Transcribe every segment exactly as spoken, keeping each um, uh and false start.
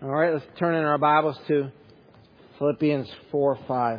All right, let's turn in our Bibles to Philippians four five.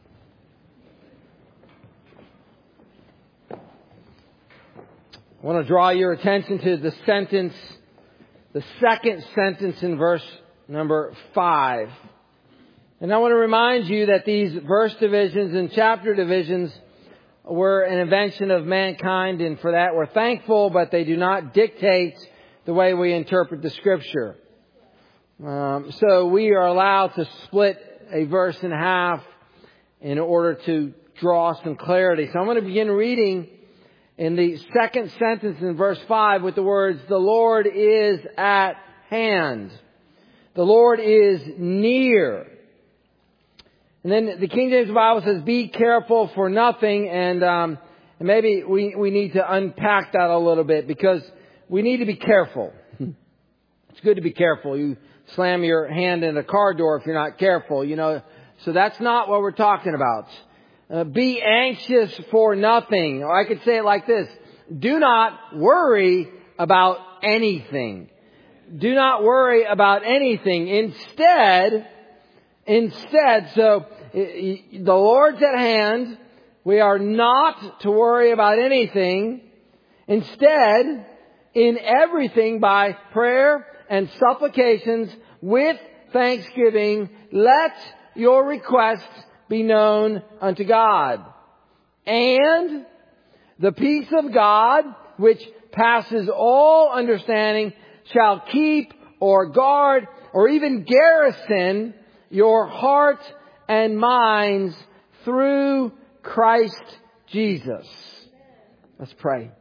I want to draw your attention to the sentence, the second sentence in verse number five. And I want to remind you that these verse divisions and chapter divisions were an invention of mankind, and for that we're thankful, but they do not dictate the way we interpret the Scripture. Um, so we are allowed to split a verse in half in order to draw some clarity. So I'm going to begin reading in the second sentence in verse five with the words, "The Lord is at hand. The Lord is near." And then the King James Bible says, "Be careful for nothing." And, um, and maybe we, we need to unpack that a little bit, because we need to be careful. It's good to be careful. You slam your hand in a car door if you're not careful, you know. So that's not what we're talking about. Uh, be anxious for nothing. Or I could say it like this. Do not worry about anything. Do not worry about anything. Instead, instead, so the Lord's at hand. We are not to worry about anything. Instead, in everything by prayer and supplications with thanksgiving, let your requests be known unto God. And the peace of God, which passes all understanding, shall keep or guard or even garrison your heart and minds through Christ Jesus. Let's pray.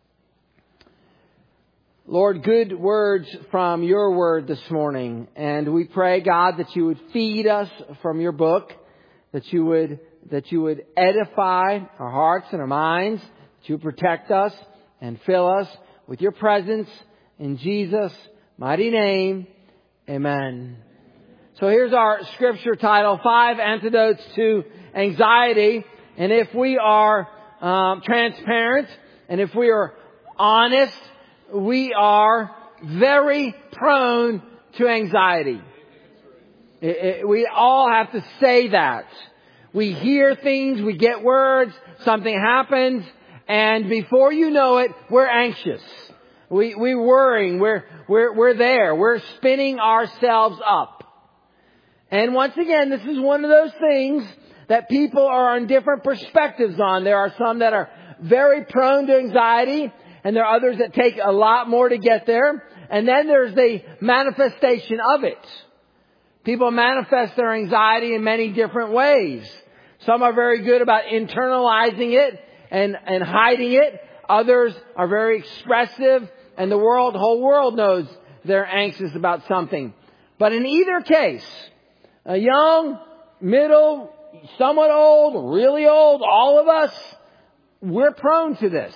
Lord, good words from your word this morning. And we pray, God, that you would feed us from your book, that you would, that you would edify our hearts and our minds, that you would protect us and fill us with your presence in Jesus' mighty name. Amen. So here's our scripture title, Five Antidotes to Anxiety. And if we are um, transparent and if we are honest, we are very prone to anxiety. It, it, we all have to say that. We hear things, we get words, something happens, and before you know it, we're anxious. We, we're worrying, we're, we're, we're there, we're spinning ourselves up. And once again, this is one of those things that people are on different perspectives on. There are some that are very prone to anxiety, and there are others that take a lot more to get there. And then there's the manifestation of it. People manifest their anxiety in many different ways. Some are very good about internalizing it and, and hiding it. Others are very expressive, and the world, the whole world knows they're anxious about something. But in either case, a young, middle, somewhat old, really old, all of us, we're prone to this.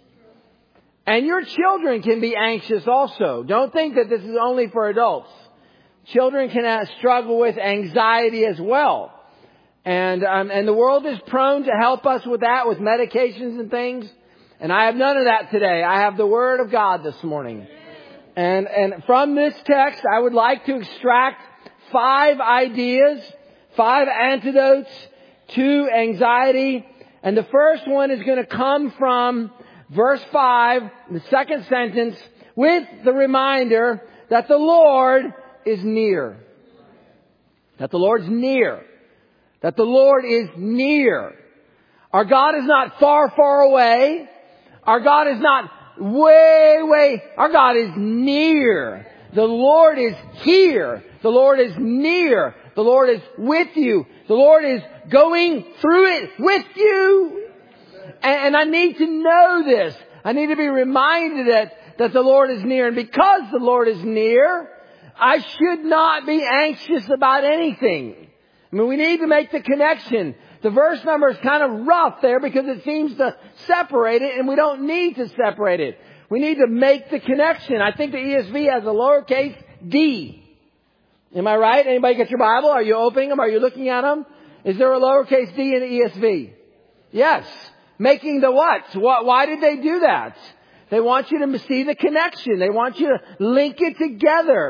And your children can be anxious also. Don't think that this is only for adults. Children can struggle with anxiety as well. And um, and the world is prone to help us with that, with medications and things. And I have none of that today. I have the Word of God this morning. And and from this text, I would like to extract five ideas, five antidotes to anxiety. And the first one is going to come from verse five, the second sentence, with the reminder that the Lord is near. That the Lord's near. That the Lord is near. Our God is not far, far away. Our God is not way, way. Our God is near. The Lord is here. The Lord is near. The Lord is with you. The Lord is going through it with you. And I need to know this. I need to be reminded that, that the Lord is near. And because the Lord is near, I should not be anxious about anything. I mean, we need to make the connection. The verse number is kind of rough there because it seems to separate it, and we don't need to separate it. We need to make the connection. I think the E S V has a lowercase d. Am I right? Anybody get your Bible? Are you opening them? Are you looking at them? Is there a lowercase d in the E S V? Yes. Making the what? Why did they do that? They want you to see the connection. They want you to link it together.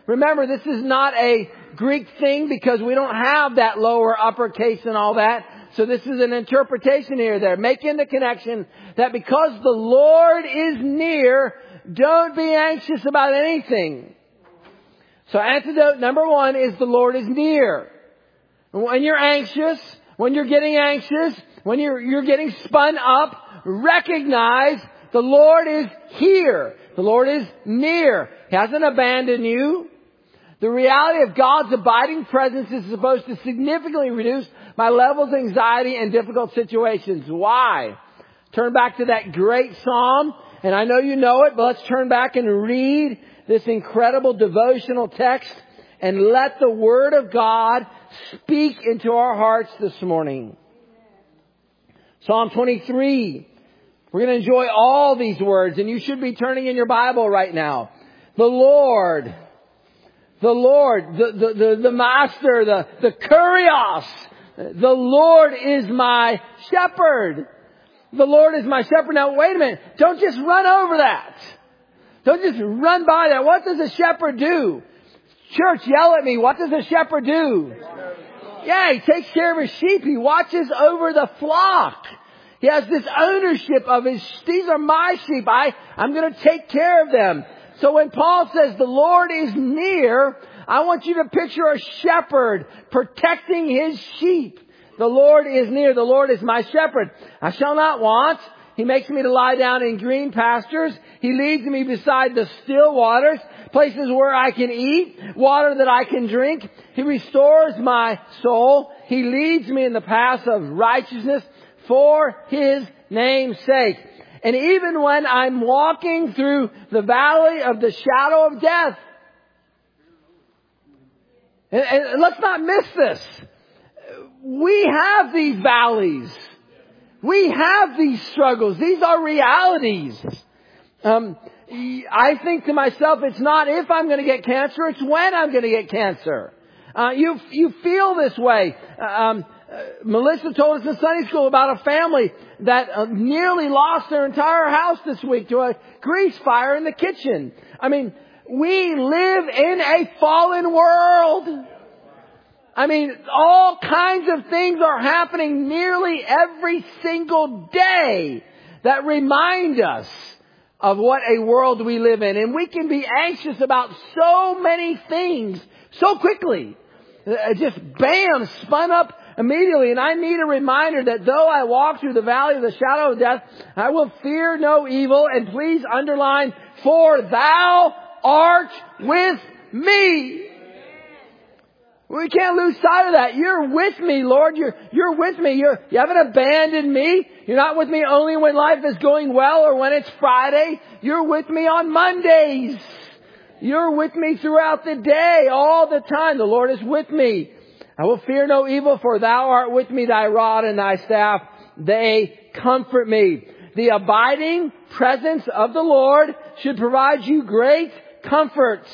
remember, this is not a Greek thing because we don't have that lower uppercase and all that. So this is an interpretation here. They're making the connection that because the Lord is near, don't be anxious about anything. So antidote number one is the Lord is near. When you're anxious, when you're getting anxious, when you're, you're getting spun up, recognize the Lord is here. The Lord is near. He hasn't abandoned you. The reality of God's abiding presence is supposed to significantly reduce my levels of anxiety in difficult situations. Why? Turn back to that great psalm, and I know you know it, but let's turn back and read this incredible devotional text and let the Word of God speak into our hearts this morning. Psalm twenty-three. We're going to enjoy all these words, and you should be turning in your Bible right now. The Lord, the Lord, the, the, the, the Master, the, the Kurios, the Lord is my shepherd. The Lord is my shepherd. Now wait a minute. Don't just run over that. Don't just run by that. What does a shepherd do? Church, yell at me. What does a shepherd do? Yeah, he takes care of his sheep. He watches over the flock. He has this ownership of his, these are my sheep. I, I'm going to take care of them. So when Paul says the Lord is near, I want you to picture a shepherd protecting his sheep. The Lord is near. The Lord is my shepherd. I shall not want. He makes me to lie down in green pastures. He leads me beside the still waters, places where I can eat, water that I can drink. He restores my soul. He leads me in the paths of righteousness for His name's sake. And even when I'm walking through the valley of the shadow of death, and, and let's not miss this. We have these valleys. We have these struggles. These are realities. Um, I think to myself, it's not if I'm going to get cancer, it's when I'm going to get cancer. Uh, you, you feel this way. Um, uh, Melissa told us in Sunday school about a family that uh, nearly lost their entire house this week to a grease fire in the kitchen. I mean, we live in a fallen world. I mean, all kinds of things are happening nearly every single day that remind us of what a world we live in. And we can be anxious about so many things so quickly. Uh, just bam, spun up immediately. And I need a reminder that though I walk through the valley of the shadow of death, I will fear no evil. And please underline, for thou art with me. We can't lose sight of that. You're with me, Lord. You're, you're with me. You're, you haven't abandoned me. You're not with me only when life is going well or when it's Friday. You're with me on Mondays. You're with me throughout the day, all the time. The Lord is with me. I will fear no evil, for thou art with me. Thy rod and thy staff, they comfort me. The abiding presence of the Lord should provide you great comfort.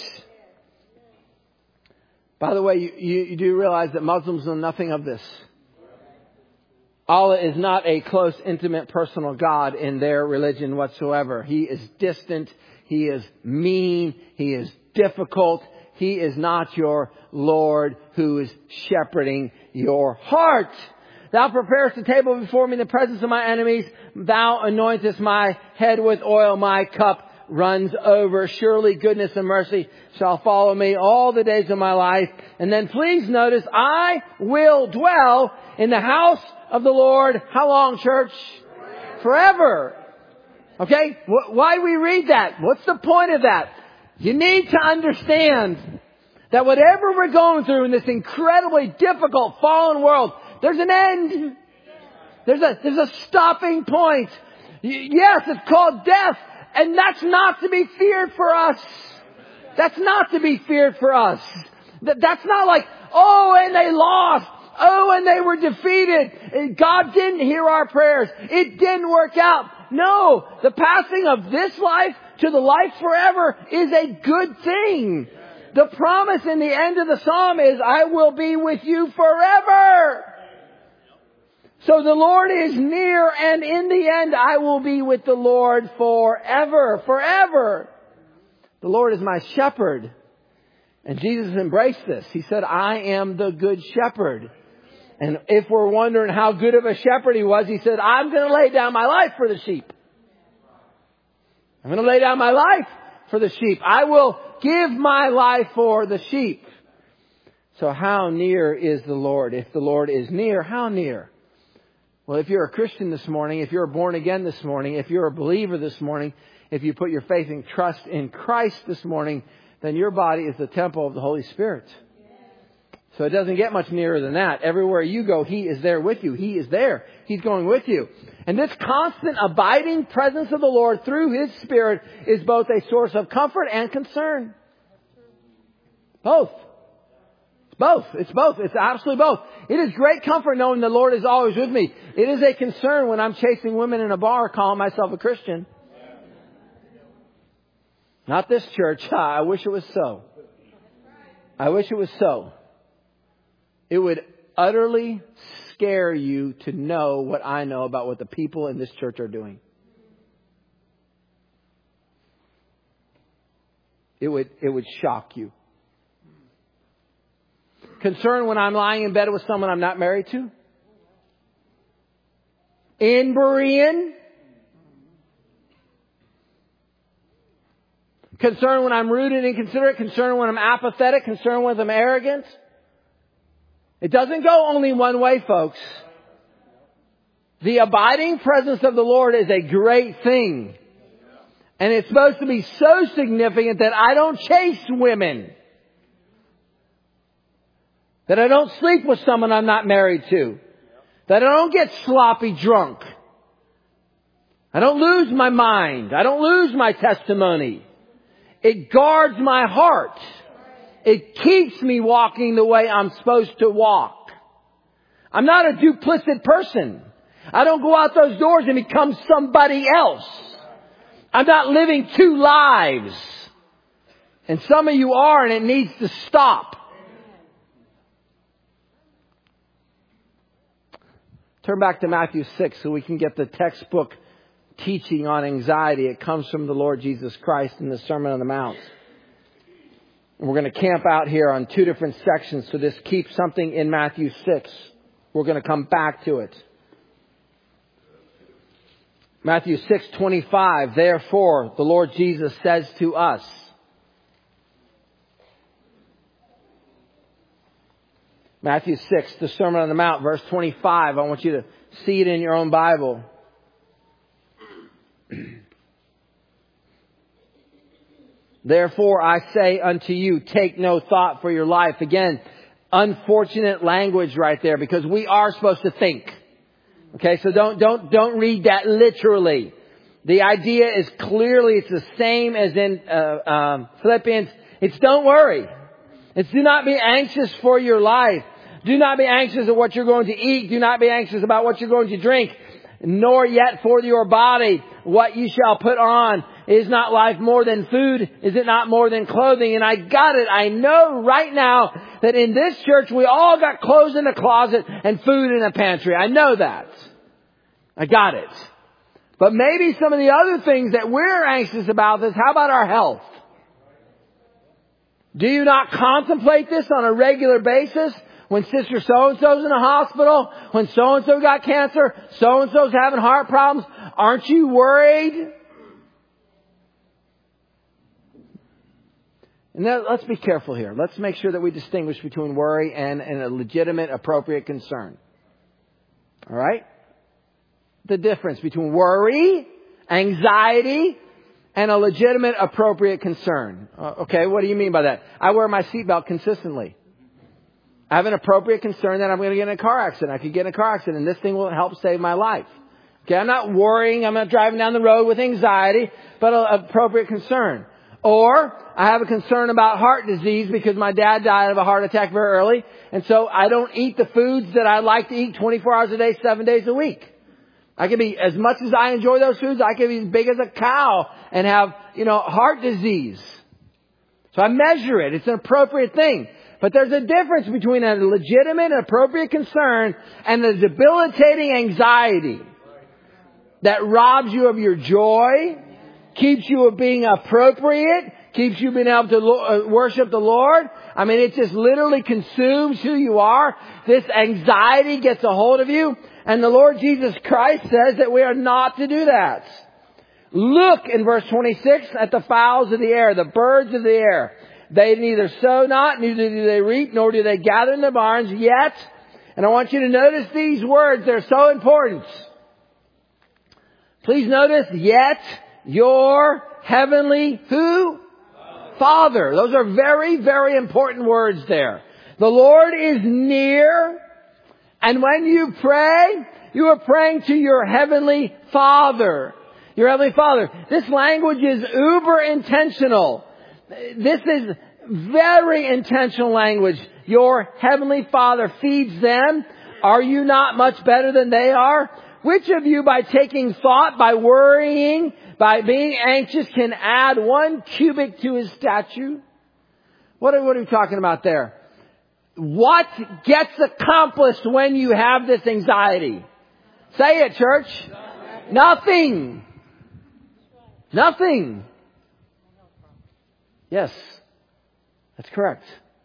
By the way, you, you, you do realize that Muslims know nothing of this. Allah is not a close, intimate, personal God in their religion whatsoever. He is distant. He is mean. He is difficult. He is not your Lord who is shepherding your heart. Thou preparest a table before me in the presence of my enemies. Thou anointest my head with oil. My cup runs over. Surely goodness and mercy shall follow me all the days of my life. And then please notice, I will dwell in the house of the Lord. How long, church? Forever. Okay? Why do we read that? What's the point of that? You need to understand that whatever we're going through in this incredibly difficult fallen world, there's an end. There's a, there's a stopping point. Yes, it's called death. And that's not to be feared for us. That's not to be feared for us. That's not like, oh, and they lost. Oh, and they were defeated. God didn't hear our prayers. It didn't work out. No, the passing of this life to the life forever is a good thing. The promise in the end of the psalm is, I will be with you forever. So the Lord is near, and in the end I will be with the Lord forever, forever. The Lord is my shepherd. And Jesus embraced this. He said, I am the good shepherd. And if we're wondering how good of a shepherd he was, he said, I'm going to lay down my life for the sheep. I'm going to lay down my life for the sheep. I will give my life for the sheep. So how near is the Lord? If the Lord is near, how near? Well, if you're a Christian this morning, if you're born again this morning, if you're a believer this morning, if you put your faith and trust in Christ this morning, then your body is the temple of the Holy Spirit. So it doesn't get much nearer than that. Everywhere you go, He is there with you. He is there. He's going with you. And this constant abiding presence of the Lord through His Spirit is both a source of comfort and concern. Both. It's both. It's both. It's absolutely both. It is great comfort knowing the Lord is always with me. It is a concern when I'm chasing women in a bar calling myself a Christian. Not this church. I wish it was so. I wish it was so. It would utterly scare you to know what I know about what the people in this church are doing. It would, it would shock you. Concern when I'm lying in bed with someone I'm not married to. In Berean. Concern when I'm rude and inconsiderate. Concern when I'm apathetic. Concern when I'm arrogant. It doesn't go only one way, folks. The abiding presence of the Lord is a great thing. And it's supposed to be so significant that I don't chase women. That I don't sleep with someone I'm not married to. That I don't get sloppy drunk. I don't lose my mind. I don't lose my testimony. It guards my heart. It keeps me walking the way I'm supposed to walk. I'm not a duplicit person. I don't go out those doors and become somebody else. I'm not living two lives. And some of you are, and it needs to stop. Turn back to Matthew six so we can get the textbook teaching on anxiety. It comes from the Lord Jesus Christ in the Sermon on the Mount. And we're going to camp out here on two different sections. So this keeps something in Matthew six. We're going to come back to it. Matthew six twenty-five. Therefore, the Lord Jesus says to us. Matthew six, the Sermon on the Mount, verse twenty-five. I want you to see it in your own Bible. Therefore I say unto you, take no thought for your life. Again, unfortunate language right there, because we are supposed to think. Okay, so don't, don't, don't read that literally. The idea is clearly, it's the same as in uh, um, Philippians. It's don't worry. It's do not be anxious for your life. Do not be anxious of what you're going to eat. Do not be anxious about what you're going to drink. Nor yet for your body what you shall put on. Is not life more than food? Is it not more than clothing? And I got it. I know right now that in this church we all got clothes in the closet and food in the pantry. I know that. I got it. But maybe some of the other things that we're anxious about is, how about our health? Do you not contemplate this on a regular basis? When sister so-and-so's in the hospital, when so-and-so got cancer, so-and-so's having heart problems, aren't you worried? And then let's be careful here. Let's make sure that we distinguish between worry and, and a legitimate, appropriate concern. All right? The difference between worry, anxiety, and a legitimate, appropriate concern. Uh, okay, what do you mean by that? I wear my seatbelt consistently. I have an appropriate concern that I'm going to get in a car accident. I could get in a car accident, and this thing will help save my life. Okay, I'm not worrying. I'm not driving down the road with anxiety, but an appropriate concern. Or I have a concern about heart disease because my dad died of a heart attack very early, and so I don't eat the foods that I like to eat twenty-four hours a day, seven days a week. I can be, as much as I enjoy those foods, I can be as big as a cow and have, you know, heart disease. So I measure it. It's an appropriate thing. But there's a difference between a legitimate and appropriate concern and the debilitating anxiety that robs you of your joy, keeps you of being appropriate, keeps you being able to lo- worship the Lord. I mean, it just literally consumes who you are. This anxiety gets a hold of you. And the Lord Jesus Christ says that we are not to do that. Look in verse twenty-six at the fowls of the air, the birds of the air. They neither sow not, neither do they reap, nor do they gather in the barns, yet, and I want you to notice these words, they're so important. Please notice, yet your heavenly who? Father. Those are very, very important words there. The Lord is near, and when you pray, you are praying to your heavenly Father. Your heavenly Father. This language is uber intentional. This is very intentional language. Your heavenly Father feeds them. Are you not much better than they are? Which of you, by taking thought, by worrying, by being anxious, can add one cubit to his stature? What are, what are we talking about there? What gets accomplished when you have this anxiety? Say it, church. Nothing. Nothing. Yes, that's correct.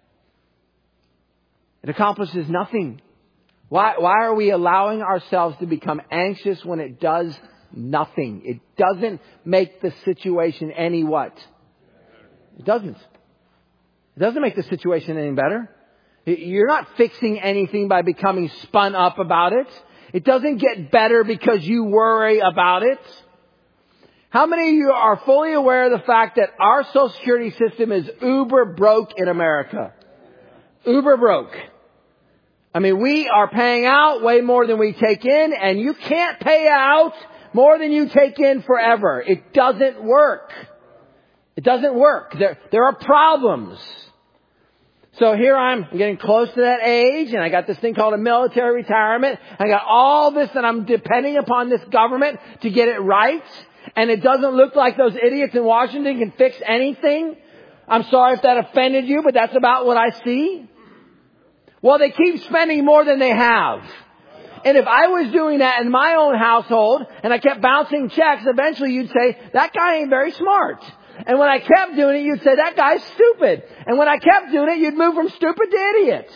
It accomplishes nothing. Why, why are we allowing ourselves to become anxious when it does nothing? It doesn't make the situation any what? It doesn't. It doesn't make the situation any better. You're not fixing anything by becoming spun up about it. It doesn't get better because you worry about it. How many of you are fully aware of the fact that our Social Security system is uber broke in America? Uber broke. I mean, we are paying out way more than we take in, and you can't pay out more than you take in forever. It doesn't work. It doesn't work. There, there are problems. So here I'm getting close to that age, and I got this thing called a military retirement. I got all this, and I'm depending upon this government to get it right. And it doesn't look like those idiots in Washington can fix anything. I'm sorry if that offended you, but that's about what I see. Well, they keep spending more than they have. And if I was doing that in my own household and I kept bouncing checks, eventually you'd say, that guy ain't very smart. And when I kept doing it, you'd say, that guy's stupid. And when I kept doing it, you'd move from stupid to idiot.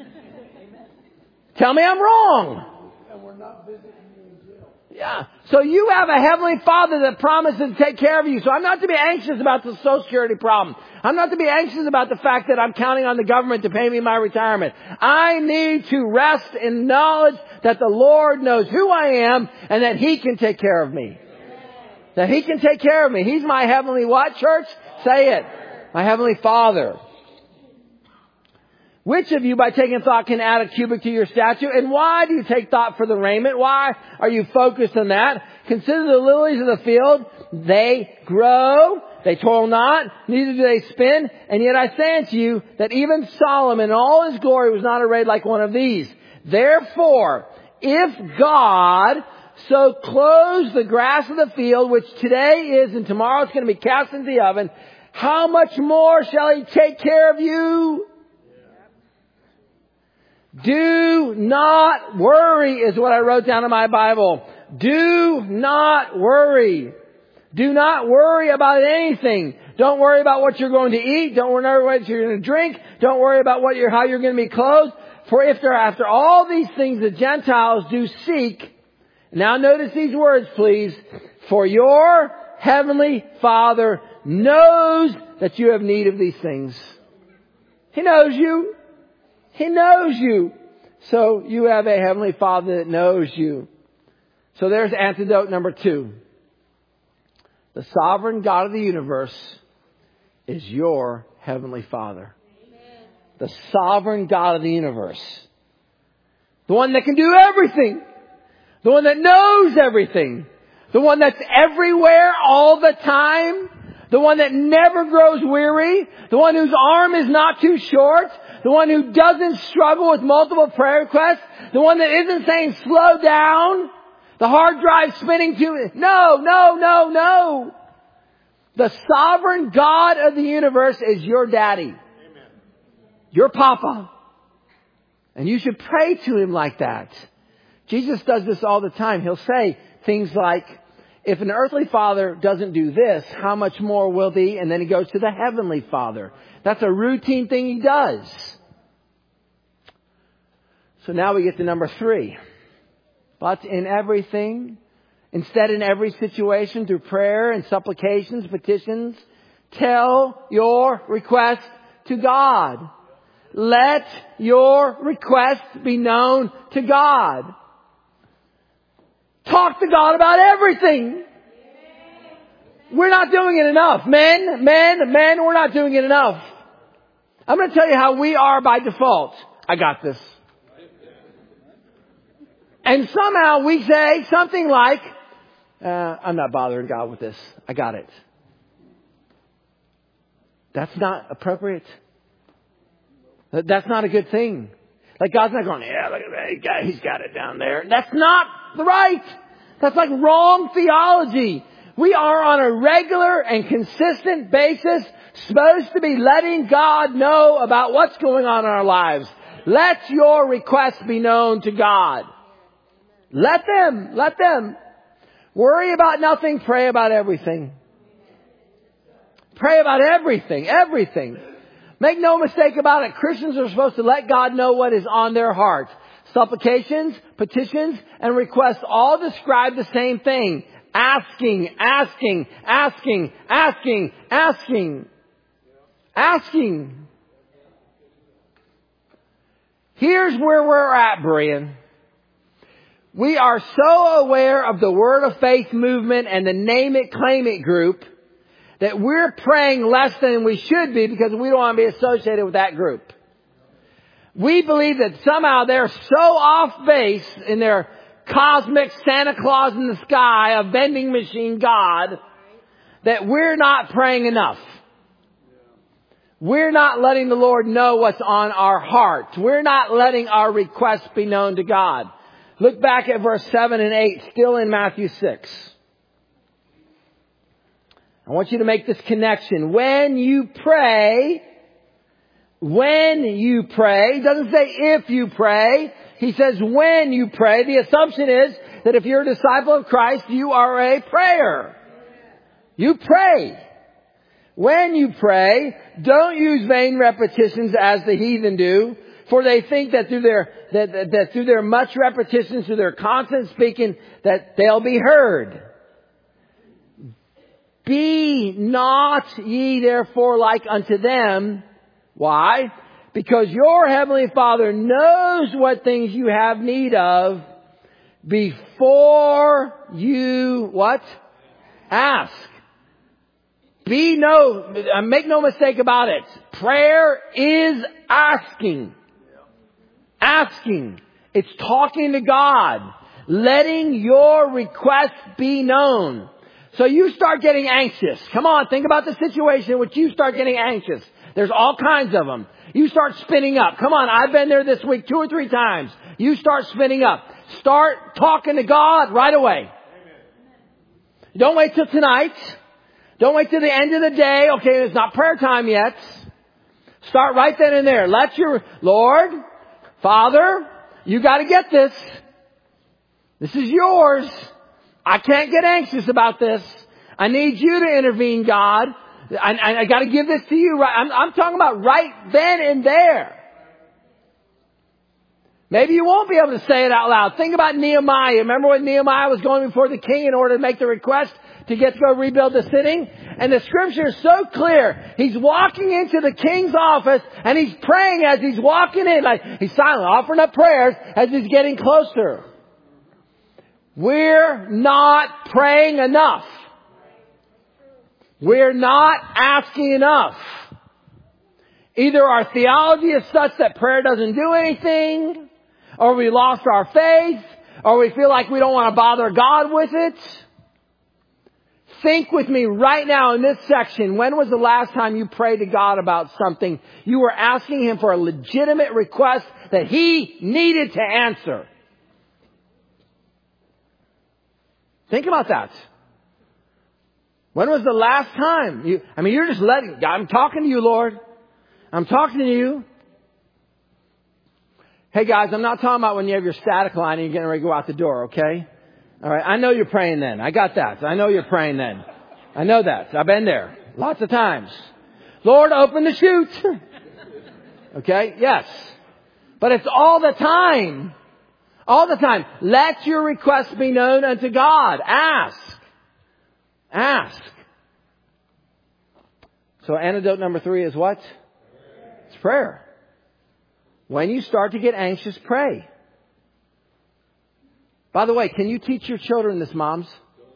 Tell me I'm wrong. And we're not visiting you in jail. Yeah. So you have a heavenly Father that promises to take care of you. So I'm not to be anxious about the Social Security problem. I'm not to be anxious about the fact that I'm counting on the government to pay me my retirement. I need to rest in knowledge that the Lord knows who I am and that He can take care of me. That He can take care of me. He's my heavenly what, church? Say it. My heavenly Father. Which of you, by taking thought, can add a cubit to your stature? And why do you take thought for the raiment? Why are you focused on that? Consider the lilies of the field. They grow. They toil not. Neither do they spin. And yet I say unto you that even Solomon in all his glory was not arrayed like one of these. Therefore, if God so clothes the grass of the field, which today is and tomorrow is going to be cast into the oven, how much more shall He take care of you? Do not worry is what I wrote down in my Bible. Do not worry. Do not worry about anything. Don't worry about what you're going to eat. Don't worry about what you're going to drink. Don't worry about what you're, how you're going to be clothed. For if there, after all these things the Gentiles do seek. Now notice these words, please. For your heavenly Father knows that you have need of these things. He knows you. He knows you. So you have a heavenly Father that knows you. So there's antidote number two. The sovereign God of the universe is your heavenly Father. Amen. The sovereign God of the universe. The one that can do everything. The one that knows everything. The one that's everywhere all the time. The one that never grows weary. The one whose arm is not too short. The one who doesn't struggle with multiple prayer requests. The one that isn't saying slow down. The hard drive spinning too. No, no, no, no. The sovereign God of the universe is your daddy. Amen. Your papa. And you should pray to Him like that. Jesus does this all the time. He'll say things like, if an earthly father doesn't do this, how much more will he? And then he goes to the heavenly Father. That's a routine thing he does. So now we get to number three. But in everything, instead in every situation, through prayer and supplications, petitions, tell your request to God. Let your request be known to God. Talk to God about everything. We're not doing it enough. Men, men, men, we're not doing it enough. I'm going to tell you how we are by default. I got this. And somehow we say something like, uh, I'm not bothering God with this. I got it. That's not appropriate. That's not a good thing. Like God's not going, yeah, look at that guy. He's got it down there. That's not right. That's like wrong theology. We are on a regular and consistent basis supposed to be letting God know about what's going on in our lives. Let your requests be known to God. Let them, let them. Worry about nothing, pray about everything. Pray about everything, everything. Make no mistake about it. Christians are supposed to let God know what is on their heart. Supplications, petitions, and requests all describe the same thing. Asking, asking, asking, asking, asking, asking. Here's where we're at, Brian. We are so aware of the Word of Faith movement and the Name It, Claim It group that we're praying less than we should be because we don't want to be associated with that group. We believe that somehow they're so off base in their cosmic Santa Claus in the sky, a vending machine God, that we're not praying enough. We're not letting the Lord know what's on our heart. We're not letting our requests be known to God. Look back at verse seven and eight, still in Matthew six. I want you to make this connection. When you pray, when you pray, he doesn't say if you pray. He says when you pray. The assumption is that if you're a disciple of Christ, you are a prayer. You pray. When you pray, don't use vain repetitions as the heathen do, for they think that through their that, that, that through their much repetitions, through their constant speaking, that they'll be heard. Be not ye therefore like unto them. Why? Because your heavenly Father knows what things you have need of before you what? Ask. Be no, make no mistake about it. Prayer is asking. Asking. It's talking to God. Letting your request be known. So you start getting anxious. Come on, think about the situation in which you start getting anxious. There's all kinds of them. You start spinning up. Come on, I've been there this week two or three times. You start spinning up. Start talking to God right away. Don't wait till tonight. Don't wait till the end of the day. Okay, it's not prayer time yet. Start right then and there. Let your, Lord, Father, you got to get this. This is yours. I can't get anxious about this. I need you to intervene, God. I, I, I got to give this to you. Right, I'm, I'm talking about right then and there. Maybe you won't be able to say it out loud. Think about Nehemiah. Remember when Nehemiah was going before the king in order to make the request to get to go rebuild the city? And the scripture is so clear. He's walking into the king's office and he's praying as he's walking in. Like he's silent, offering up prayers as he's getting closer. We're not praying enough. We're not asking enough. Either our theology is such that prayer doesn't do anything, or we lost our faith, or we feel like we don't want to bother God with it. Think with me right now in this section. When was the last time you prayed to God about something? You were asking Him for a legitimate request that He needed to answer. Think about that. When was the last time? You, I mean, you're just letting, I'm talking to you, Lord. I'm talking to you. Hey guys, I'm not talking about when you have your static line and you're getting ready to go out the door, okay? All right. I know you're praying then. I got that. I know you're praying then. I know that. I've been there lots of times. Lord, open the chute. Okay. Yes. But it's all the time. All the time. Let your request be known unto God. Ask. Ask. So antidote number three is what? It's prayer. When you start to get anxious, pray. By the way, can you teach your children this, moms?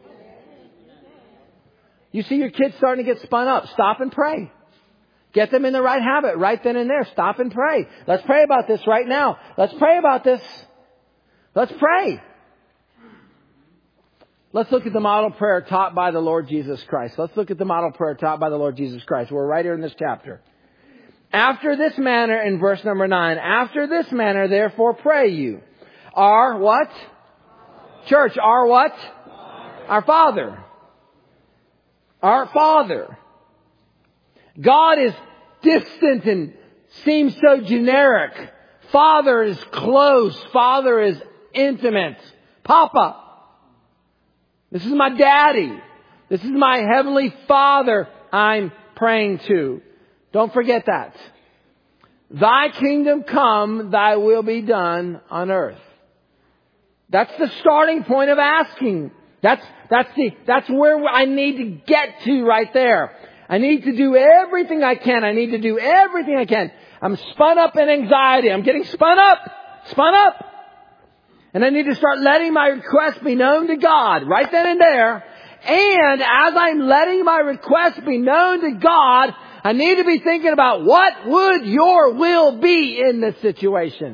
You see your kids starting to get spun up. Stop and pray. Get them in the right habit right then and there. Stop and pray. Let's pray about this right now. Let's pray about this. Let's pray. Let's look at the model prayer taught by the Lord Jesus Christ. Let's look at the model prayer taught by the Lord Jesus Christ. We're right here in this chapter. After this manner, in verse number nine, after this manner, therefore pray you. Our what? Church, our what? Our Father. Our Father. God is distant and seems so generic. Father is close. Father is intimate. Papa. This is my daddy. This is my heavenly Father I'm praying to. Don't forget that. Thy kingdom come, thy will be done on earth. That's the starting point of asking. That's, that's the, that's where I need to get to right there. I need to do everything I can. I need to do everything I can. I'm spun up in anxiety. I'm getting spun up. Spun up. And I need to start letting my request be known to God right then and there. And as I'm letting my request be known to God, I need to be thinking about what would your will be in this situation.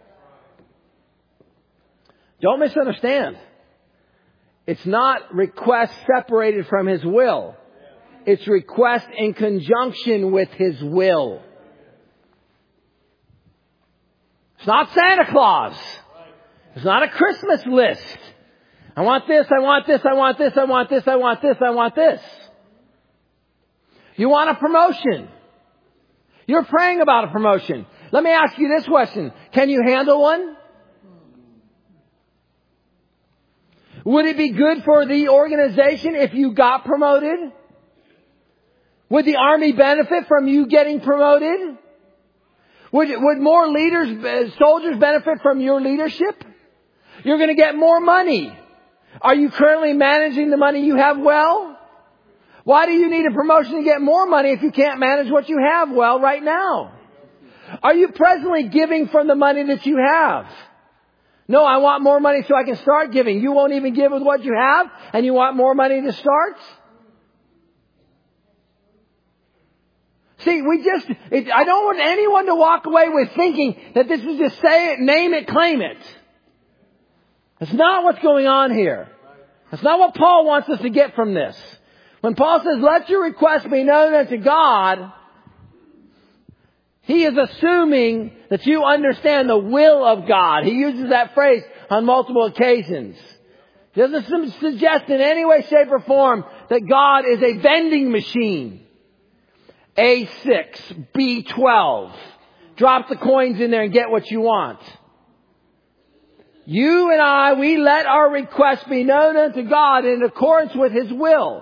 Don't misunderstand. It's not request separated from His will. It's request in conjunction with His will. It's not Santa Claus. It's not a Christmas list. I want this, I want this, I want this, I want this, I want this, I want this. You want a promotion. You're praying about a promotion. Let me ask you this question. Can you handle one? Would it be good for the organization if you got promoted? Would the army benefit from you getting promoted? Would, would more leaders, soldiers benefit from your leadership? You're going to get more money. Are you currently managing the money you have well? Why do you need a promotion to get more money if you can't manage what you have well right now? Are you presently giving from the money that you have? No, I want more money so I can start giving. You won't even give with what you have, and you want more money to start? See, we just, it, I don't want anyone to walk away with thinking that this is just say it, name it, claim it. That's not what's going on here. That's not what Paul wants us to get from this. When Paul says, let your request be known unto God, he is assuming that you understand the will of God. He uses that phrase on multiple occasions. He doesn't suggest in any way, shape, or form that God is a vending machine. A six, B twelve. Drop the coins in there and get what you want. You and I, we let our requests be known unto God in accordance with His will.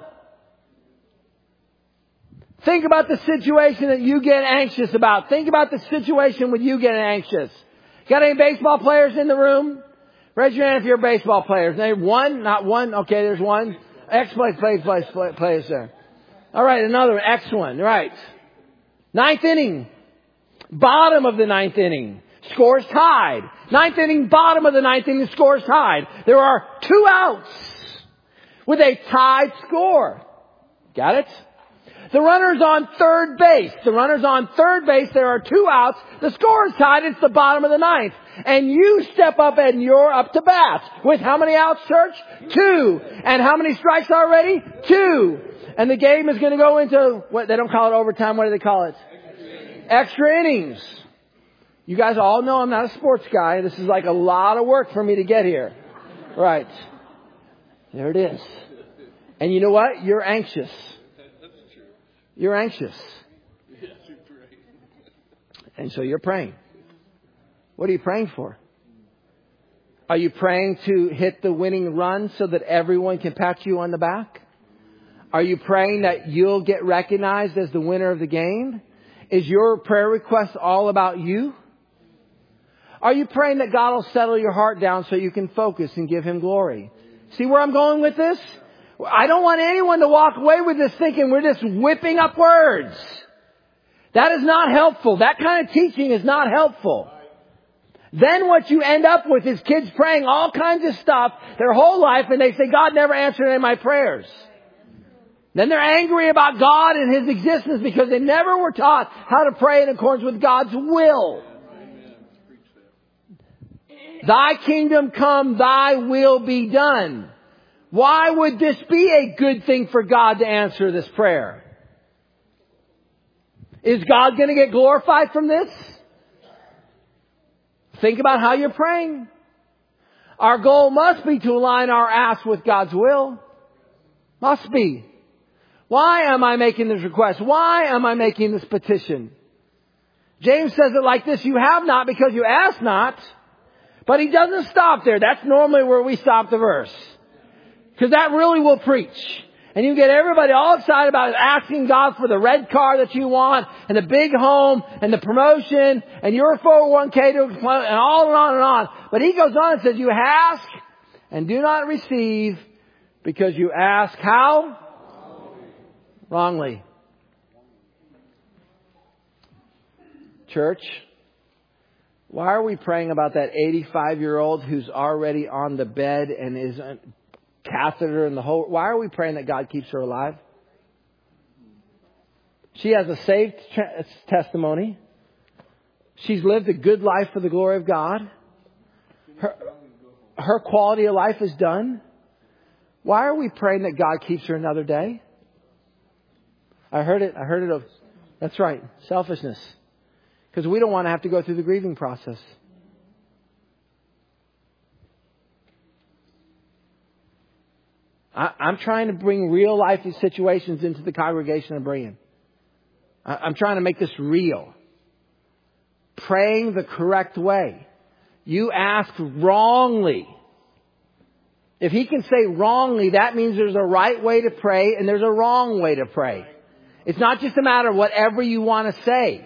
Think about the situation that you get anxious about. Think about the situation when you get anxious. Got any baseball players in the room? Raise your hand if you're a baseball player. Name one? Not one? Okay, there's one. X plays, plays, plays, plays there. All right, another one. X one. Right. Ninth inning. Bottom of the ninth inning. Scores tied. Ninth inning, bottom of the ninth inning, scores tied. There are two outs with a tied score. Got it? The runner's on third base. The runner's on third base. There are two outs. The score is tied. It's the bottom of the ninth. And you step up and you're up to bat. With how many outs, church? Two. And how many strikes already? Two. And the game is going to go into, what they don't call it overtime. What do they call it? Extra innings. You guys all know I'm not a sports guy. This is like a lot of work for me to get here. Right. There it is. And you know what? You're anxious. You're anxious. And so you're praying. What are you praying for? Are you praying to hit the winning run so that everyone can pat you on the back? Are you praying that you'll get recognized as the winner of the game? Is your prayer request all about you? Are you praying that God will settle your heart down so you can focus and give Him glory? See where I'm going with this? I don't want anyone to walk away with this thinking we're just whipping up words. That is not helpful. That kind of teaching is not helpful. Then what you end up with is kids praying all kinds of stuff their whole life and they say, God never answered any of my prayers. Then they're angry about God and His existence because they never were taught how to pray in accordance with God's will. Thy kingdom come, Thy will be done. Why would this be a good thing for God to answer this prayer? Is God going to get glorified from this? Think about how you're praying. Our goal must be to align our ask with God's will. Must be. Why am I making this request? Why am I making this petition? James says it like this: you have not because you ask not. But he doesn't stop there. That's normally where we stop the verse. Because that really will preach. And you get everybody all excited about asking God for the red car that you want, and the big home, and the promotion, and your four oh one k, to, and all and on and on. But he goes on and says, you ask and do not receive because you ask how? Wrongly. Church, why are we praying about that eighty-five-year-old who's already on the bed and is catheter and the whole... Why are we praying that God keeps her alive? She has a saved tra- testimony. She's lived a good life for the glory of God. Her, her quality of life is done. Why are we praying that God keeps her another day? I heard it. I heard it. Of, that's right. Selfishness. Because we don't want to have to go through the grieving process. I, I'm trying to bring real life situations into the congregation of Berean. I, I'm trying to make this real. Praying the correct way. You ask wrongly. If he can say wrongly, that means there's a right way to pray and there's a wrong way to pray. It's not just a matter of whatever you want to say.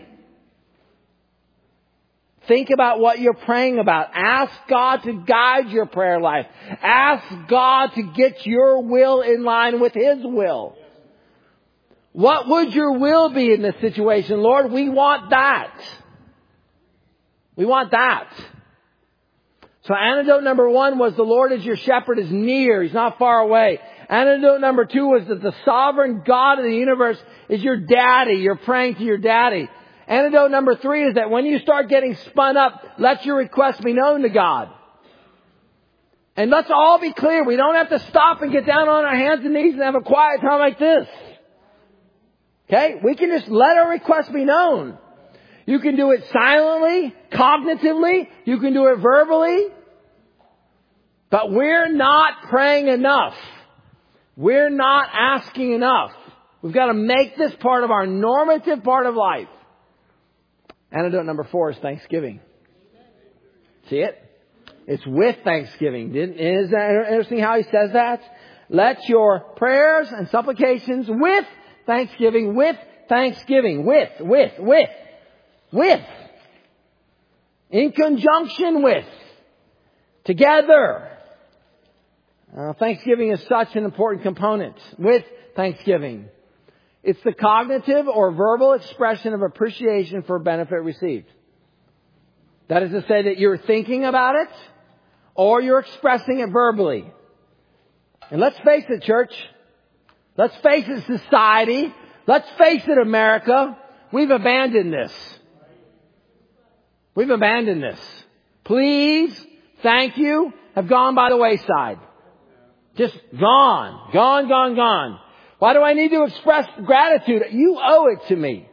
Think about what you're praying about. Ask God to guide your prayer life. Ask God to get your will in line with His will. What would your will be in this situation? Lord, we want that. We want that. So antidote number one was the Lord is your shepherd is near. He's not far away. Antidote number two was that the sovereign God of the universe is your daddy. You're praying to your daddy. Antidote number three is that when you start getting spun up, let your request be known to God. And let's all be clear. We don't have to stop and get down on our hands and knees and have a quiet time like this. Okay? We can just let our request be known. You can do it silently, cognitively. You can do it verbally. But we're not praying enough. We're not asking enough. We've got to make this part of our normative part of life. Antidote number four is thanksgiving. See it? It's with thanksgiving. Isn't that interesting how he says that? Let your prayers and supplications with thanksgiving, with thanksgiving, with, with, with, with, in conjunction with, together. Uh, thanksgiving is such an important component. With thanksgiving. It's the cognitive or verbal expression of appreciation for benefit received. That is to say that you're thinking about it or you're expressing it verbally. And let's face it, church. Let's face it, society. Let's face it, America. We've abandoned this. We've abandoned this. Please, thank you, have gone by the wayside. Just gone. Gone, gone, gone. Why do I need to express gratitude? You owe it to me.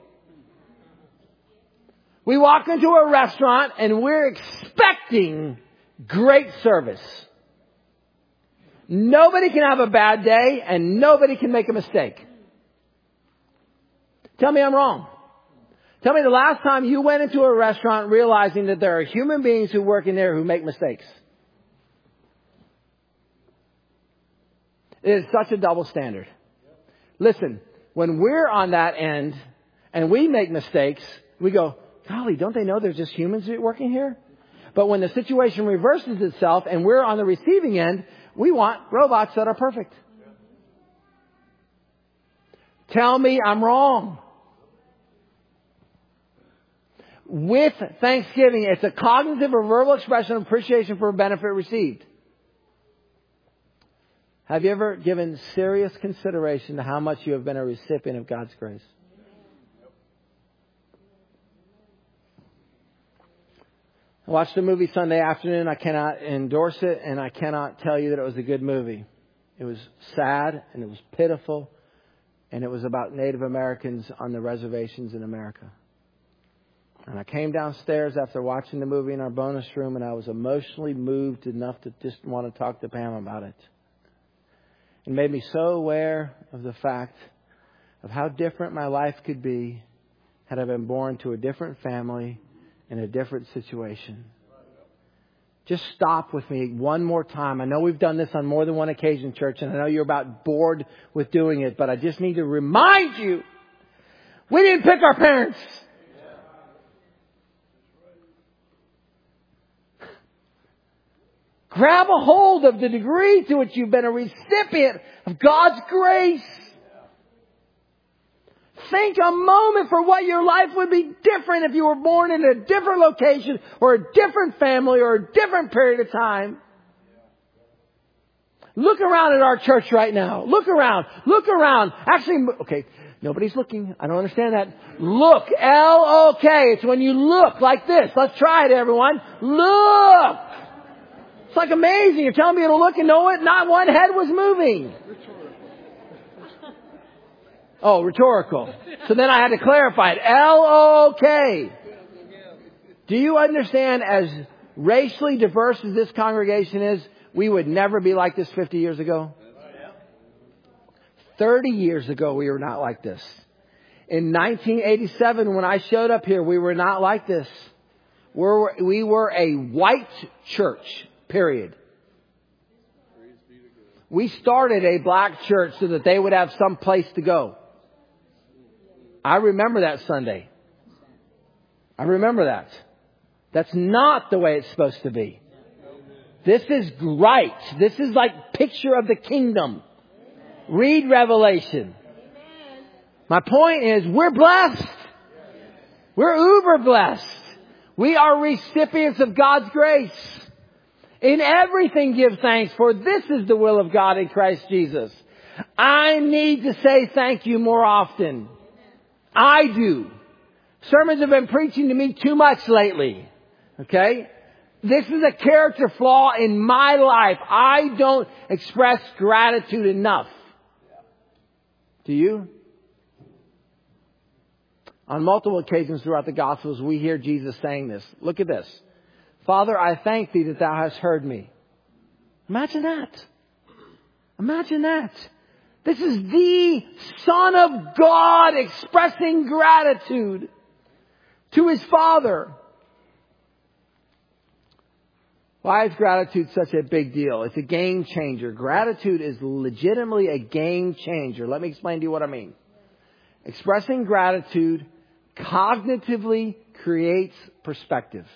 We walk into a restaurant and we're expecting great service. Nobody can have a bad day and nobody can make a mistake. Tell me I'm wrong. Tell me the last time you went into a restaurant realizing that there are human beings who work in there who make mistakes. It is such a double standard. Listen, when we're on that end and we make mistakes, we go, golly, don't they know there's just humans working here? But when the situation reverses itself and we're on the receiving end, we want robots that are perfect. Tell me I'm wrong. With thanksgiving, it's a cognitive or verbal expression of appreciation for a benefit received. Have you ever given serious consideration to how much you have been a recipient of God's grace? I watched a movie Sunday afternoon. I cannot endorse it, and I cannot tell you that it was a good movie. It was sad, and it was pitiful, and it was about Native Americans on the reservations in America. And I came downstairs after watching the movie in our bonus room, and I was emotionally moved enough to just want to talk to Pam about it. It made me so aware of the fact of how different my life could be had I been born to a different family in a different situation. Just stop with me one more time. I know we've done this on more than one occasion, church, and I know you're about bored with doing it, but I just need to remind you, we didn't pick our parents. Grab a hold of the degree to which you've been a recipient of God's grace. Think a moment for what your life would be different if you were born in a different location or a different family or a different period of time. Look around at our church right now. Look around. Look around. Actually, okay, nobody's looking. I don't understand that. Look. L O K. It's when you look like this. Let's try it, everyone. Look. It's like amazing. You're telling me to look and know it. Not one head was moving. Oh, rhetorical. So then I had to clarify it. L O K. Do you understand, as racially diverse as this congregation is, we would never be like this fifty years ago? thirty years ago, we were not like this. In nineteen eighty-seven, when I showed up here, we were not like this. We're, we were a white church. Period. We started a black church so that they would have some place to go. I remember that Sunday. I remember that. That's not the way it's supposed to be. This is right. This is like picture of the kingdom. Read Revelation. My point is, we're blessed. We're uber blessed. We are recipients of God's grace. In everything give thanks, for this is the will of God in Christ Jesus. I need to say thank you more often. I do. Sermons have been preaching to me too much lately. Okay? This is a character flaw in my life. I don't express gratitude enough. Do you? On multiple occasions throughout the Gospels, we hear Jesus saying this. Look at this. Father, I thank thee that thou hast heard me. Imagine that. Imagine that. This is the Son of God expressing gratitude to His Father. Why is gratitude such a big deal? It's a game changer. Gratitude is legitimately a game changer. Let me explain to you what I mean. Expressing gratitude cognitively creates perspective.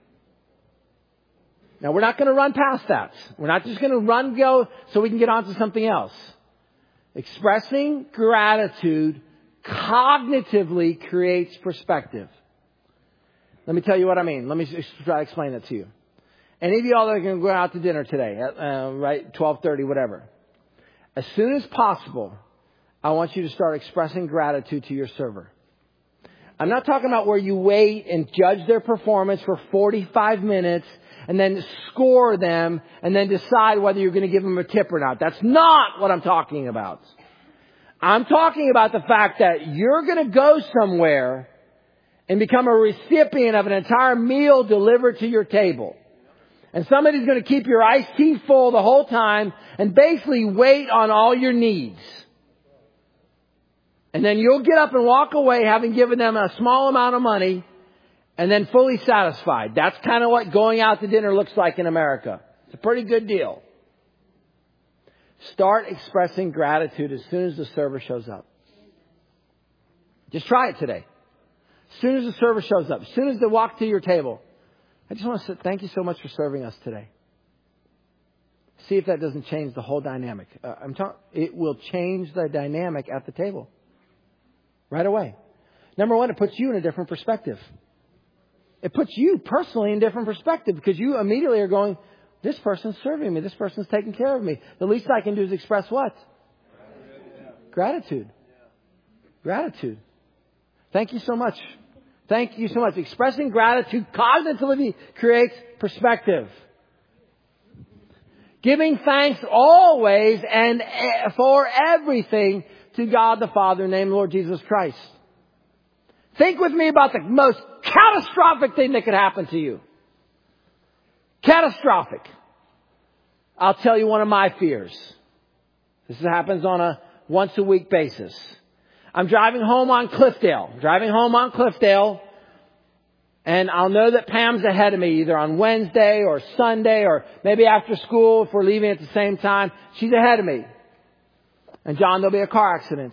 Now, we're not going to run past that. We're not just going to run, go, so we can get on to something else. Expressing gratitude cognitively creates perspective. Let me tell you what I mean. Let me try to explain that to you. Any of y'all that are going to go out to dinner today, at, uh, right, twelve thirty, whatever. As soon as possible, I want you to start expressing gratitude to your server. I'm not talking about where you wait and judge their performance for forty-five minutes and then score them and then decide whether you're going to give them a tip or not. That's not what I'm talking about. I'm talking about the fact that you're going to go somewhere and become a recipient of an entire meal delivered to your table. And somebody's going to keep your iced tea full the whole time and basically wait on all your needs. And then you'll get up and walk away having given them a small amount of money and then fully satisfied. That's kind of what going out to dinner looks like in America. It's a pretty good deal. Start expressing gratitude as soon as the server shows up. Just try it today. As soon as the server shows up, as soon as they walk to your table, I just want to say thank you so much for serving us today. See if that doesn't change the whole dynamic. Uh, I'm talking. It will change the dynamic at the table right away. Number one, it puts you in a different perspective. It puts you personally in a different perspective because you immediately are going, this person's serving me. This person's taking care of me. The least I can do is express what? Gratitude. Gratitude. Thank you so much. Thank you so much. Expressing gratitude cognitively creates perspective. Giving thanks always and for everything to God the Father in the name of the Lord Jesus Christ. Think with me about the most catastrophic thing that could happen to you. Catastrophic. I'll tell you one of my fears. This happens on a once a week basis. I'm driving home on Cliffdale. Driving home on Cliffdale. And I'll know that Pam's ahead of me either on Wednesday or Sunday or maybe after school if we're leaving at the same time. She's ahead of me. And John, there'll be a car accident.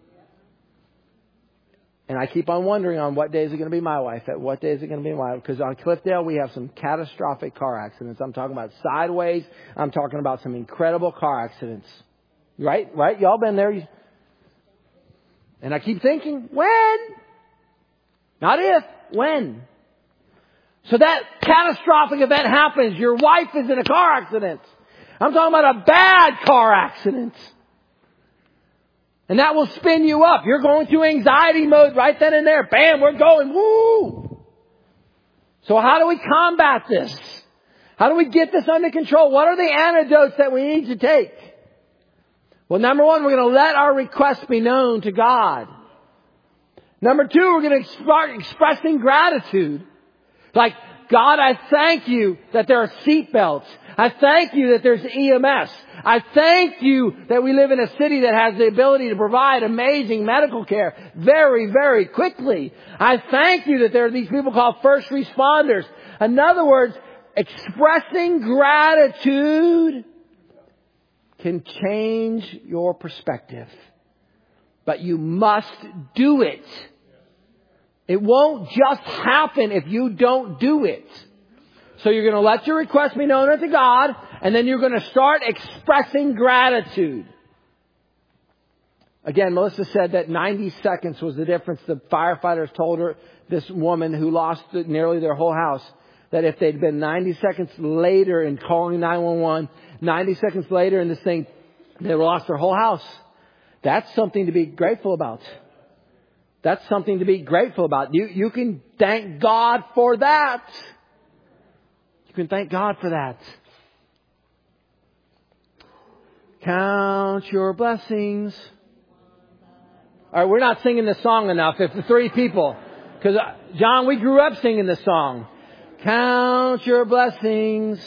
And I keep on wondering on what day is it going to be my wife? At what day is it going to be my wife? Because on Cliffdale we have some catastrophic car accidents. I'm talking about sideways. I'm talking about some incredible car accidents. Right? Right? Y'all been there. And I keep thinking, when? Not if, when? So that catastrophic event happens. Your wife is in a car accident. I'm talking about a bad car accident. And that will spin you up. You're going through anxiety mode right then and there. Bam, we're going. Woo! So how do we combat this? How do we get this under control? What are the antidotes that we need to take? Well, number one, we're going to let our requests be known to God. Number two, we're going to start expressing gratitude. Like, God, I thank you that there are seat belts. I thank you that there's E M S. I thank you that we live in a city that has the ability to provide amazing medical care very, very quickly. I thank you that there are these people called first responders. In other words, expressing gratitude can change your perspective. But you must do it. It won't just happen if you don't do it. So you're going to let your request be known unto God, and then you're going to start expressing gratitude. Again, Melissa said that ninety seconds was the difference. The firefighters told her, this woman who lost nearly their whole house, that if they'd been ninety seconds later in calling nine one one, ninety seconds later in this thing, they lost their whole house. That's something to be grateful about. That's something to be grateful about. You, you can thank God for that. You can thank God for that. Count your blessings. All right, we're not singing this song enough. If the three people, because John, we grew up singing this song. Count your blessings.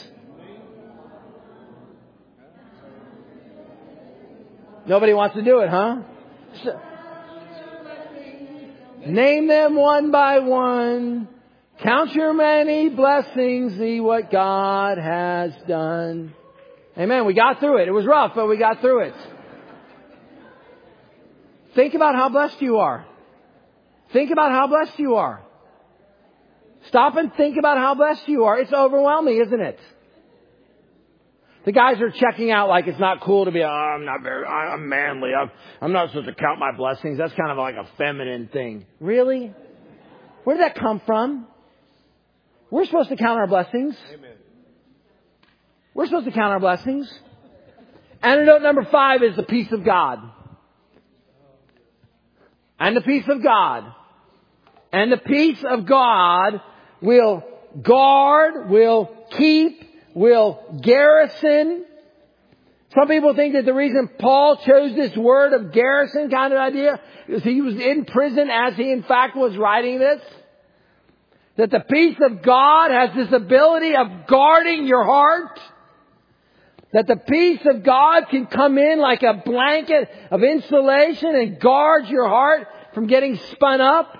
Nobody wants to do it, huh? So, name them one by one. Count your many blessings. See what God has done. Amen. We got through it. It was rough, but we got through it. Think about how blessed you are. Think about how blessed you are. Stop and think about how blessed you are. It's overwhelming, isn't it? The guys are checking out like it's not cool to be, oh, I'm not very, I'm manly. I'm, I'm not supposed to count my blessings. That's kind of like a feminine thing. Really? Where did that come from? We're supposed to count our blessings. Amen. We're supposed to count our blessings. Antidote number five is the peace of God. And the peace of God. And the peace of God will guard, will keep, will garrison. Some people think that the reason Paul chose this word of garrison kind of idea is he was in prison as he in fact was writing this. That the peace of God has this ability of guarding your heart. That the peace of God can come in like a blanket of insulation and guard your heart from getting spun up.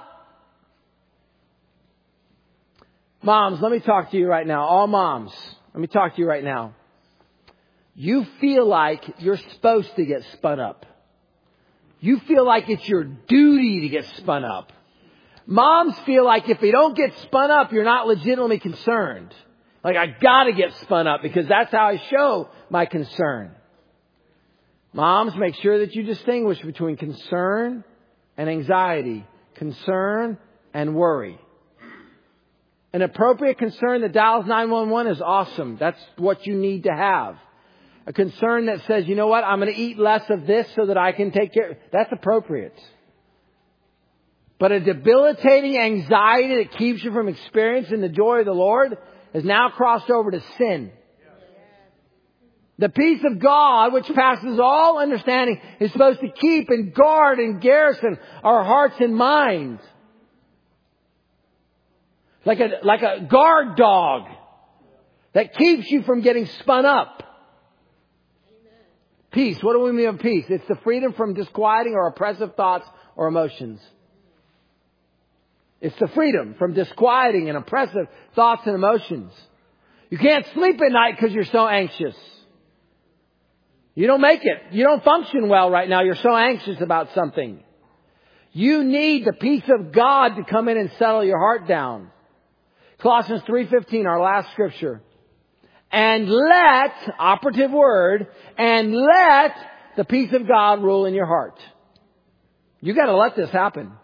Moms, let me talk to you right now. All moms, let me talk to you right now. You feel like you're supposed to get spun up. You feel like it's your duty to get spun up. Moms feel like if you don't get spun up, you're not legitimately concerned. Like, I gotta get spun up because that's how I show my concern. Moms, make sure that you distinguish between concern and anxiety. Concern and worry. An appropriate concern that dials nine one one is awesome. That's what you need to have. A concern that says, you know what, I'm going to eat less of this so that I can take care. That's appropriate. But a debilitating anxiety that keeps you from experiencing the joy of the Lord has now crossed over to sin. The peace of God, which passes all understanding, is supposed to keep and guard and garrison our hearts and minds. Like a, like a guard dog that keeps you from getting spun up. Peace. What do we mean by peace? It's the freedom from disquieting or oppressive thoughts or emotions. It's the freedom from disquieting and oppressive thoughts and emotions. You can't sleep at night because you're so anxious. You don't make it. You don't function well right now. You're so anxious about something. You need the peace of God to come in and settle your heart down. Colossians three fifteen, our last scripture. And let, operative word, and let the peace of God rule in your heart. You got to let this happen.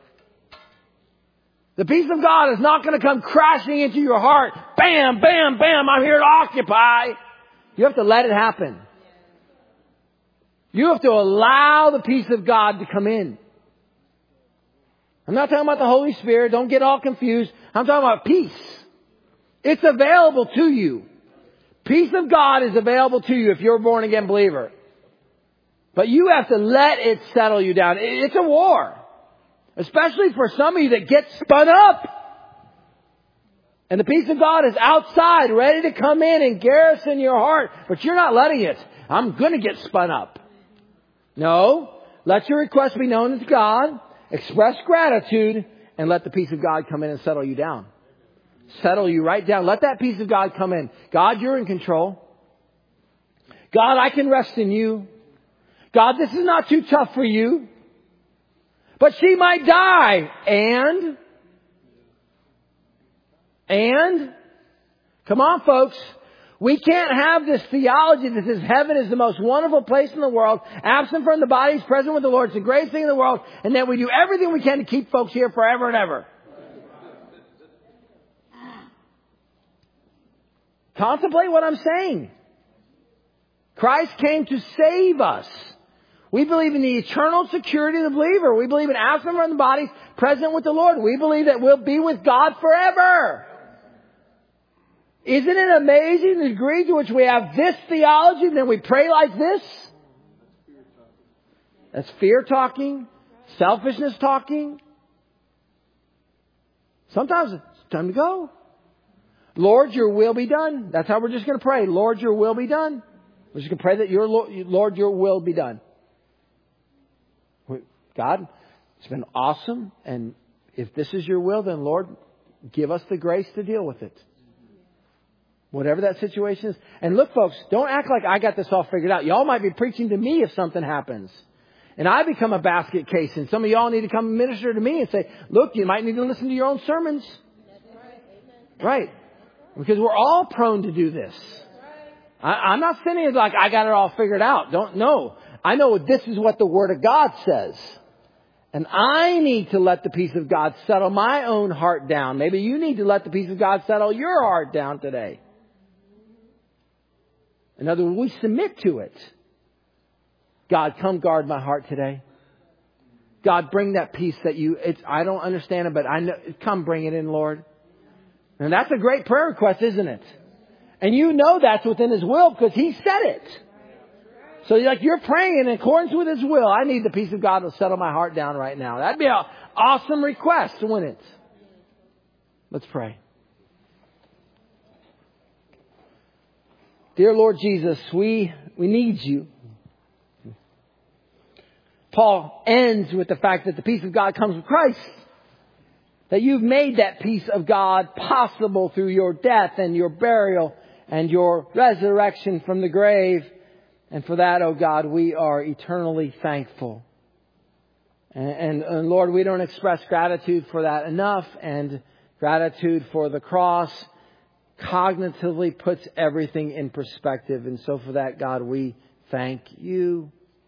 The peace of God is not going to come crashing into your heart. Bam, bam, bam, I'm here to occupy. You have to let it happen. You have to allow the peace of God to come in. I'm not talking about the Holy Spirit. Don't get all confused. I'm talking about peace. It's available to you. Peace of God is available to you if you're a born again believer. But you have to let it settle you down. It's a war. Especially for some of you that get spun up. And the peace of God is outside, ready to come in and garrison your heart. But you're not letting it. I'm going to get spun up. No. Let your request be known to God. Express gratitude. And let the peace of God come in and settle you down. Settle you right down. Let that peace of God come in. God, you're in control. God, I can rest in you. God, this is not too tough for you. But she might die. And? And? Come on, folks. We can't have this theology that says heaven is the most wonderful place in the world. Absent from the body, present with the Lord. It's the greatest thing in the world. And that we do everything we can to keep folks here forever and ever. Contemplate what I'm saying. Christ came to save us. We believe in the eternal security of the believer. We believe in absent from the body, present with the Lord. We believe that we'll be with God forever. Isn't it amazing the degree to which we have this theology and then we pray like this? That's fear talking. Selfishness talking. Sometimes it's time to go. Lord, your will be done. That's how we're just going to pray. Lord, your will be done. We're just going to pray that your Lord, your will be done. God, it's been awesome. And if this is your will, then Lord, give us the grace to deal with it. Whatever that situation is. And look, folks, don't act like I got this all figured out. Y'all might be preaching to me if something happens. And I become a basket case. And some of y'all need to come minister to me and say, look, you might need to listen to your own sermons. Right. Because we're all prone to do this. I, I'm not saying it like I got it all figured out. Don't know. I know this is what the Word of God says. And I need to let the peace of God settle my own heart down. Maybe you need to let the peace of God settle your heart down today. In other words, we submit to it. God, come guard my heart today. God, bring that peace that you, it's, I don't understand it, but I know, come bring it in, Lord. And that's a great prayer request, isn't it? And you know that's within His will because He said it. So like you're praying in accordance with His will. I need the peace of God to settle my heart down right now. That'd be an awesome request, wouldn't it? Let's pray. Dear Lord Jesus, we, we need you. Paul ends with the fact that the peace of God comes from Christ. That you've made that peace of God possible through your death and your burial and your resurrection from the grave. And for that, oh God, we are eternally thankful. And, and, and Lord, we don't express gratitude for that enough. And gratitude for the cross cognitively puts everything in perspective. And so for that, God, we thank you.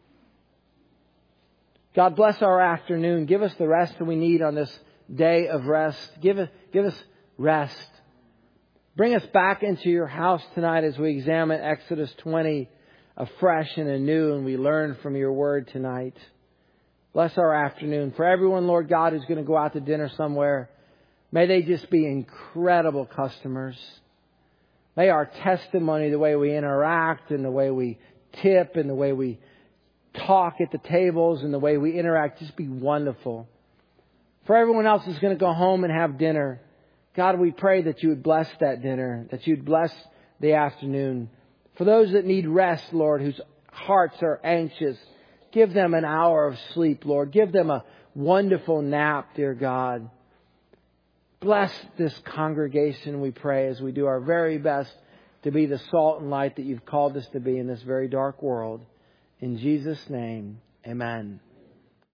God, bless our afternoon. Give us the rest that we need on this day of rest. Give us, give us rest. Bring us back into your house tonight as we examine Exodus twenty afresh and anew, and we learn from your word tonight. Bless our afternoon. For everyone, Lord God, who's going to go out to dinner somewhere, may they just be incredible customers. May our testimony, the way we interact and the way we tip and the way we talk at the tables and the way we interact, just be wonderful. For everyone else who's going to go home and have dinner, God, we pray that you would bless that dinner, that you'd bless the afternoon. For those that need rest, Lord, whose hearts are anxious, give them an hour of sleep, Lord. Give them a wonderful nap, dear God. Bless this congregation, we pray, as we do our very best to be the salt and light that you've called us to be in this very dark world. In Jesus' name, amen.